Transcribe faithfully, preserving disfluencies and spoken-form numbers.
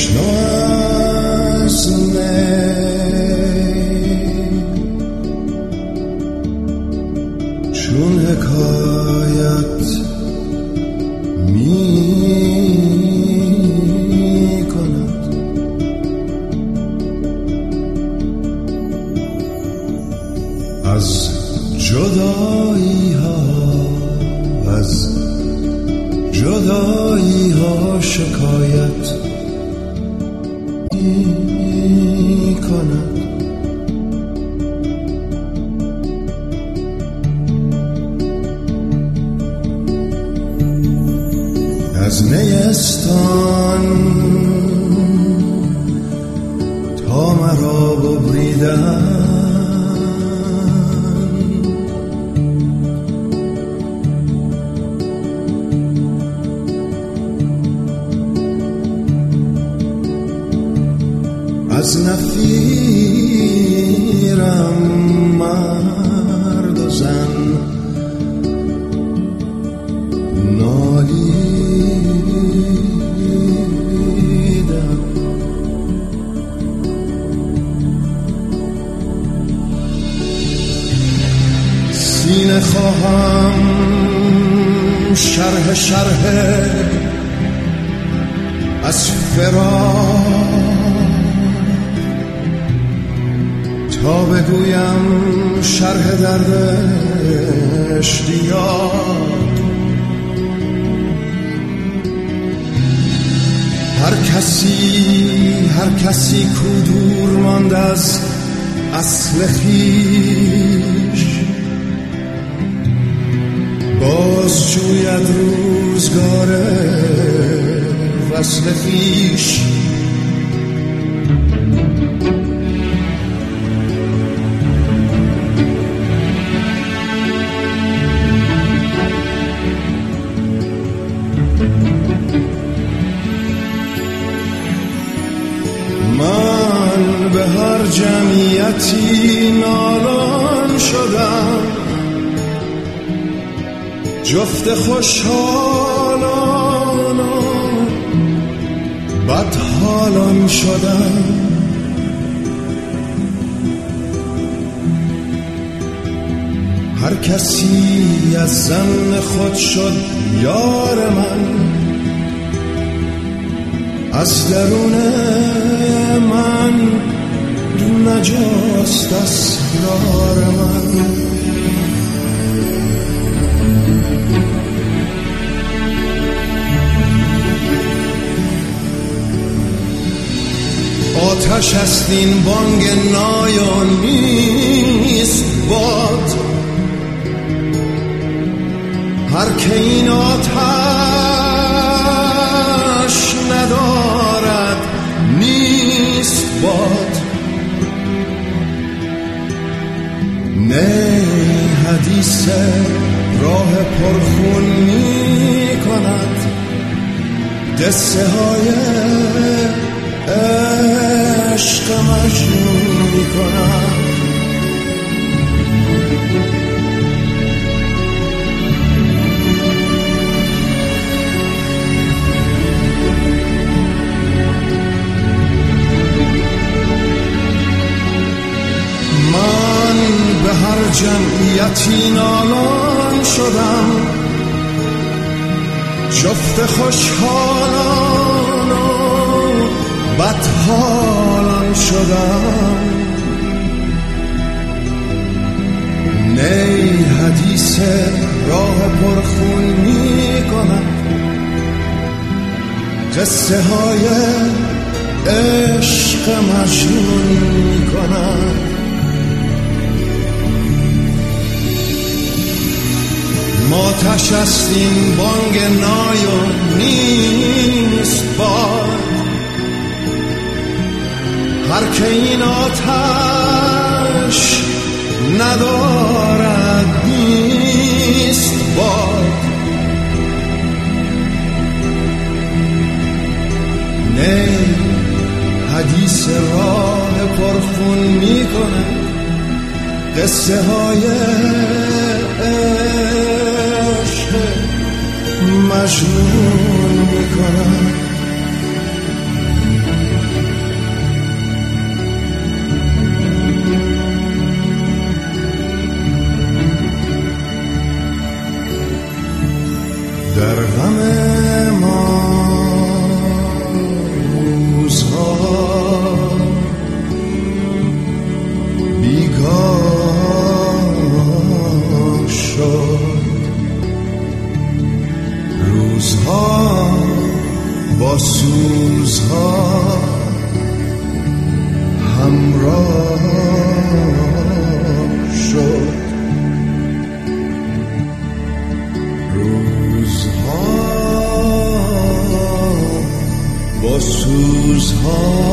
تشنه از چون حکایت می کند از جدایی ها، از جدایی ها شکایت می کند. از نیستان تا مرا ببریدن از نفیرم مرد و زن نالیدم. سینه خواهم شرح شرح از فراق تا بگویم شرح درد اشتیاق. هر کسی هر کسی کو دور ماند از اصل خویش باز جوید روزگار وصل خویش. من به هر جمعیتی نالان شدم، جفت خوشحالان و بدحالان شدم. هر کسی از زن خود شد یار من، از درون من نجاست اسرار من. آتش است این بانگ نایان نیست باد، هر که این آتش ندارد نیست باد. نه حدیث راه پرخون می کند، قصه های عشق مجنون می کند. من به هر جمعیتی نالان شدم، جفت خوشحالان و بدحالان شدم. نی حدیث راه پرخون می کند، قصه های عشق مجنون می کند. آتش است این بانگ نای و نیست باد، هر که این آتش ندارد نیست باد. نه حدیث راه پرخون می کند، قصه های عشق مجنون می کند. ها